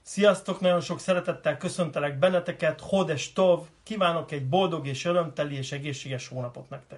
Sziasztok, nagyon sok szeretettel köszöntelek benneteket, Hodes Tov, kívánok egy boldog és örömteli és egészséges hónapot nektek.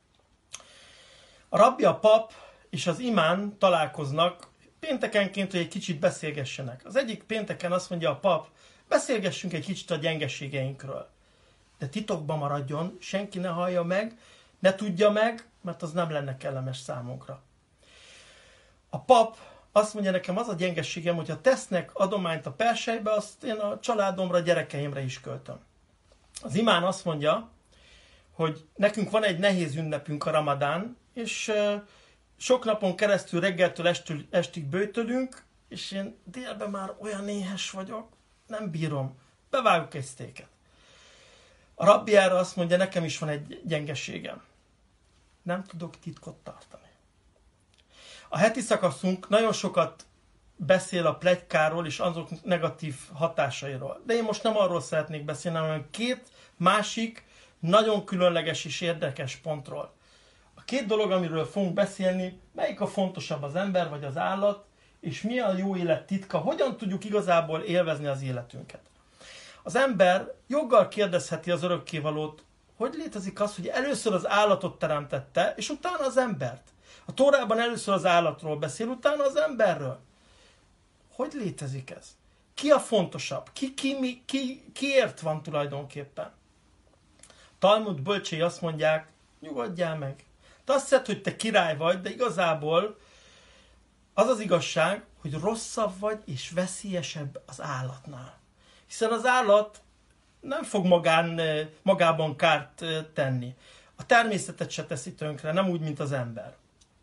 A rabbi, a pap és az imán találkoznak péntekenként, hogy egy kicsit beszélgessenek. Az egyik pénteken azt mondja a pap, beszélgessünk egy kicsit a gyengeségeinkről. De titokban maradjon, senki ne hallja meg, ne tudja meg, mert az nem lenne kellemes számunkra. A pap azt mondja nekem, az a gyengeségem, hogyha tesznek adományt a perselybe, azt én a családomra, gyerekeimre is költöm. Az imán azt mondja, hogy nekünk van egy nehéz ünnepünk, a Ramadán, és sok napon keresztül reggeltől estig böjtölünk, és én délben már olyan éhes vagyok, nem bírom, bevágok egy sztéket. A rabbi erre azt mondja, nekem is van egy gyengeségem. Nem tudok titkot tartani. A heti szakaszunk nagyon sokat beszél a pletykáról és azok negatív hatásairól. De én most nem arról szeretnék beszélni, hanem két másik, nagyon különleges és érdekes pontról. A két dolog, amiről fogunk beszélni, melyik a fontosabb, az ember vagy az állat, és mi a jó élet titka, hogyan tudjuk igazából élvezni az életünket. Az ember joggal kérdezheti az örökkévalót, hogy létezik az, hogy először az állatot teremtette, és utána az embert. A Tórában először az állatról beszél, utána az emberről. Hogy létezik ez? Ki a fontosabb? Kiért van tulajdonképpen? Talmud bölcsei azt mondják, nyugodjál meg. Te azt hiszed, hogy te király vagy, de igazából az az igazság, hogy rosszabb vagy és veszélyesebb az állatnál. Hiszen az állat nem fog magában kárt tenni. A természetet se teszi tönkre, nem úgy, mint az ember.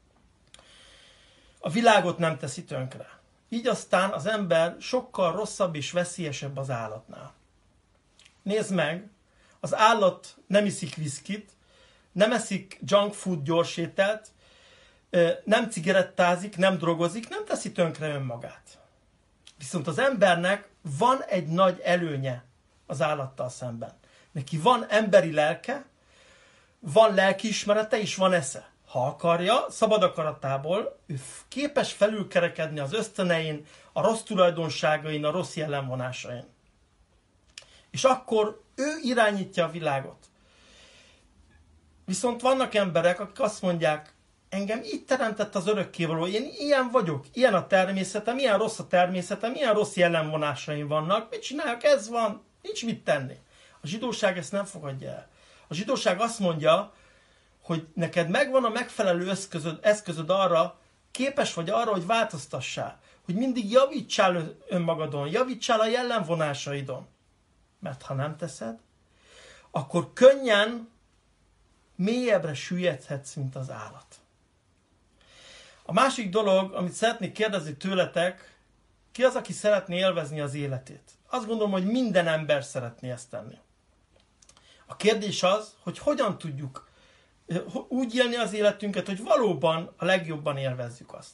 A világot nem teszi tönkre. Így aztán az ember sokkal rosszabb és veszélyesebb az állatnál. Nézd meg, az állat nem iszik viszkit, nem eszik junk food gyorsételt, nem cigarettázik, nem drogozik, nem teszi tönkre önmagát. Viszont az embernek van egy nagy előnye az állattal szemben. Neki van emberi lelke, van lelkiismerete és van esze. Ha akarja, szabad akaratából, ő képes felülkerekedni az ösztönein, a rossz tulajdonságain, a rossz jellemvonásain. És akkor ő irányítja a világot. Viszont vannak emberek, akik azt mondják, engem így teremtett az örökkévaló, én ilyen vagyok, ilyen a természetem, ilyen rossz a természetem, ilyen rossz jellemvonásaim vannak, mit csináljak, ez van, nincs mit tenni. A zsidóság ezt nem fogadja el. A zsidóság azt mondja, hogy neked megvan a megfelelő eszközöd arra, képes vagy arra, hogy változtassál, hogy mindig javítsál önmagadon, javítsál a jellemvonásaidon. Mert ha nem teszed, akkor könnyen mélyebbre süllyedhetsz, mint az állat. A másik dolog, amit szeretnék kérdezni tőletek, ki az, aki szeretné élvezni az életét? Azt gondolom, hogy minden ember szeretné ezt tenni. A kérdés az, hogy hogyan tudjuk úgy élni az életünket, hogy valóban a legjobban élvezzük azt.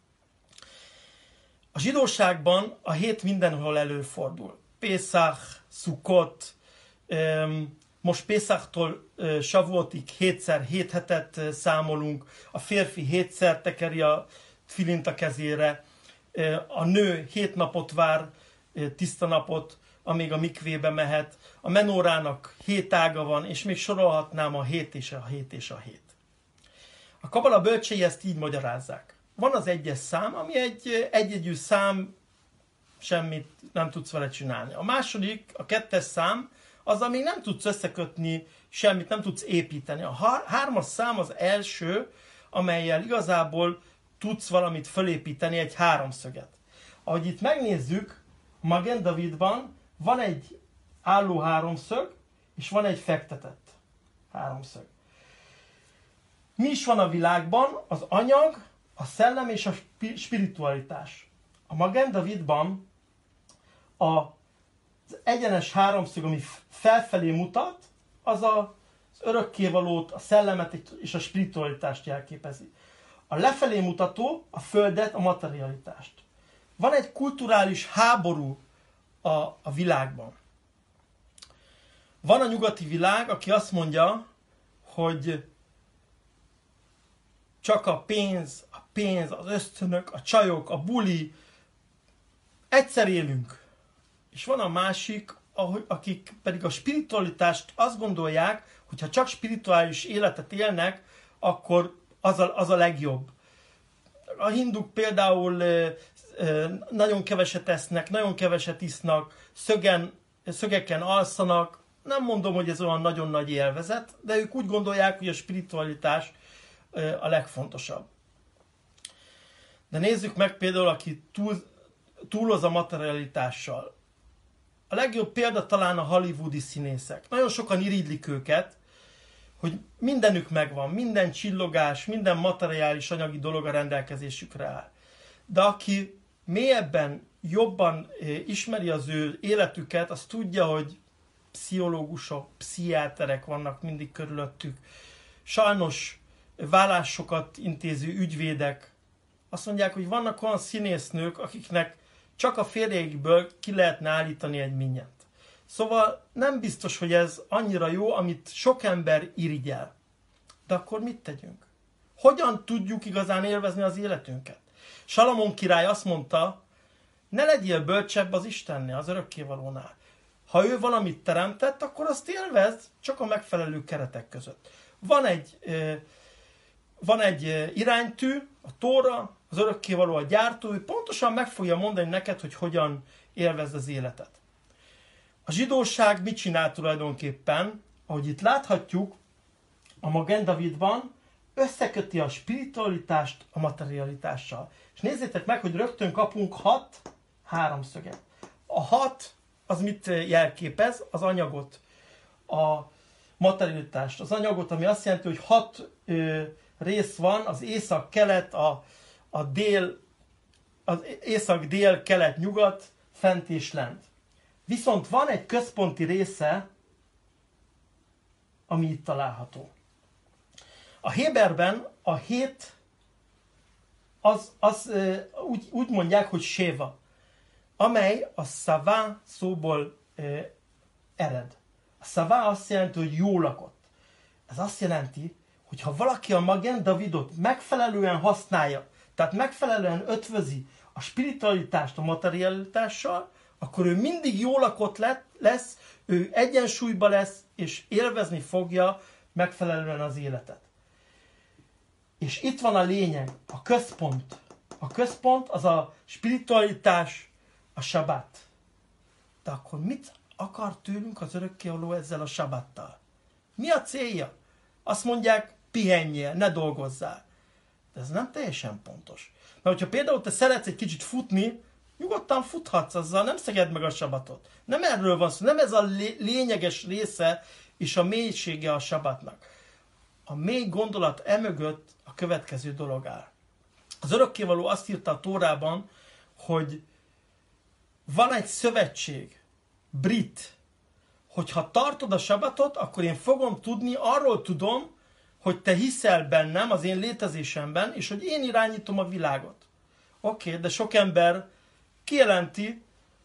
A zsidóságban a hét mindenhol előfordul. Pészach, Szukot, most Pészachtól Savuotig 7 hetet számolunk, a férfi 7-szer tekeri a tfilint a kezére, a nő 7 napot vár, tiszta napot, amíg a mikvébe mehet, a menórának 7 ága van, és még sorolhatnám a 7 és a 7 és a 7. A kabala bölcsei ezt így magyarázzák. Van az 1-es szám, ami egy egyegyű szám, semmit nem tudsz vele csinálni. A második, a 2-es szám, az, ami nem tudsz összekötni, semmit nem tudsz építeni. A 3-as szám az első, amellyel igazából tudsz valamit fölépíteni, egy háromszöget. Ahogy itt megnézzük, Magen Davidban van egy álló háromszög, és van egy fektetett háromszög. Mi is van a világban? Az anyag, a szellem és a spiritualitás. A Magen Davidban az egyenes háromszög, ami felfelé mutat, az az örökkévalót, a szellemet és a spiritualitást jelképezi. A lefelé mutató a földet, a materialitást. Van egy kulturális háború a világban. Van a nyugati világ, aki azt mondja, hogy csak a pénz, az ösztönök, a csajok, a buli, egyszer élünk. és van a másik, akik pedig a spiritualitást azt gondolják, hogy ha csak spirituális életet élnek, akkor az a legjobb. A hinduk például nagyon keveset esznek, nagyon keveset isznak, szögeken alszanak. Nem mondom, hogy ez olyan nagyon nagy élvezet, de ők úgy gondolják, hogy a spiritualitás a legfontosabb. De nézzük meg például, aki túloz a materialitással. A legjobb példa talán a hollywoodi színészek. Nagyon sokan irigylik őket, hogy mindenük megvan, minden csillogás, minden materiális anyagi dolog a rendelkezésükre áll. De aki mélyebben, jobban ismeri az ő életüket, az tudja, hogy pszichológusok, pszichiáterek vannak mindig körülöttük. Sajnos vállásokat intéző ügyvédek azt mondják, hogy vannak olyan színésznők, akiknek csak a férjeikből ki lehetne állítani egy minnyet. Szóval nem biztos, hogy ez annyira jó, amit sok ember irigyel. De akkor mit tegyünk? Hogyan tudjuk igazán élvezni az életünket? Salamon király azt mondta, ne legyél bölcsebb az Istennél, az örökkévalónál. Ha ő valamit teremtett, akkor azt élvezd, csak a megfelelő keretek között. Van egy iránytű, a Tóra, az örökkévaló a gyártó, ő pontosan meg fogja mondani neked, hogy hogyan élvezd az életet. A zsidóság mit csinál tulajdonképpen? Ahogy itt láthatjuk, a Magen Davidban összeköti a spiritualitást a materialitással. És nézzétek meg, hogy rögtön kapunk 6 háromszöget. A 6 az mit jelképez? Az anyagot, a materialitást. Az anyagot, ami azt jelenti, hogy 6 rész van, az észak-kelet, a dél, az észak-dél, kelet, nyugat, fent és lent. Viszont van egy központi része, ami itt található. A Héberben a 7 úgy mondják, hogy séva, amely a szavá szóból ered. A szavá azt jelenti, hogy jó lakott. Ez azt jelenti, hogy ha valaki a Magen Davidot megfelelően használja, tehát megfelelően ötvözi a spiritualitást a materialitással, akkor ő mindig jó lakott lesz, ő egyensúlyba lesz, és élvezni fogja megfelelően az életet. És itt van a lényeg, a központ. A központ az a spiritualitás, a sabát. De akkor mit akar tőlünk az örökkévaló ezzel a sabáttal? Mi a célja? Azt mondják, pihenjél, ne dolgozzál. De ez nem teljesen pontos. Mert hogyha például te szeretsz egy kicsit futni, nyugodtan futhatsz azzal, nem szeged meg a sabatot. Nem erről van szó, nem ez a lényeges része és a mélysége a sabatnak. A mély gondolat emögött a következő dolog áll. Az örökkévaló azt írta a Tórában, hogy van egy szövetség, brit, hogyha tartod a sabatot, akkor én fogom tudni, arról tudom, hogy te hiszel bennem, az én létezésemben, és hogy én irányítom a világot. Oké, de sok ember kijelenti,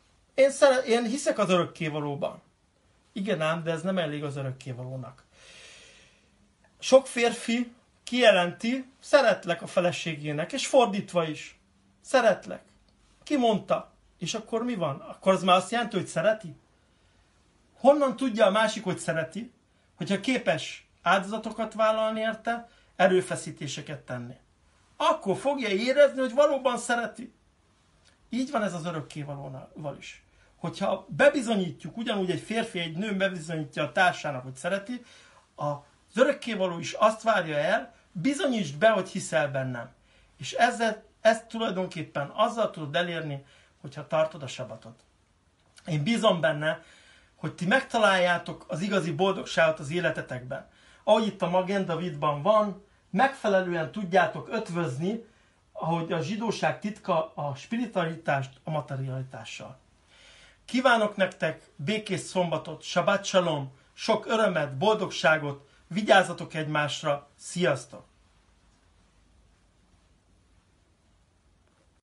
én hiszek az örökkévalóban. Igen ám, de ez nem elég az örökkévalónak. Sok férfi kijelenti, szeretlek a feleségének, és fordítva is. Szeretlek. Ki mondta? És akkor mi van? Akkor az már azt jelenti, hogy szereti? Honnan tudja a másik, hogy szereti? Hogyha képes áldozatokat vállalni érte, erőfeszítéseket tenni. Akkor fogja érezni, hogy valóban szereti. Így van ez az örökkévalóval is. Hogyha bebizonyítjuk, ugyanúgy egy férfi, egy nő bebizonyítja a társának, hogy szereti, az örökkévaló is azt várja el, bizonyítsd be, hogy hiszel bennem. És ezt tulajdonképpen azzal tudod elérni, hogyha tartod a sabatot. Én bízom benne, hogy ti megtaláljátok az igazi boldogságot az életetekben. Ahogy itt a Magen Davidban van, megfelelően tudjátok ötvözni, ahogy a zsidóság titka a spiritualitást a materialitással. Kívánok nektek békés szombatot, Shabbat Shalom, sok örömet, boldogságot, vigyázzatok egymásra, sziasztok!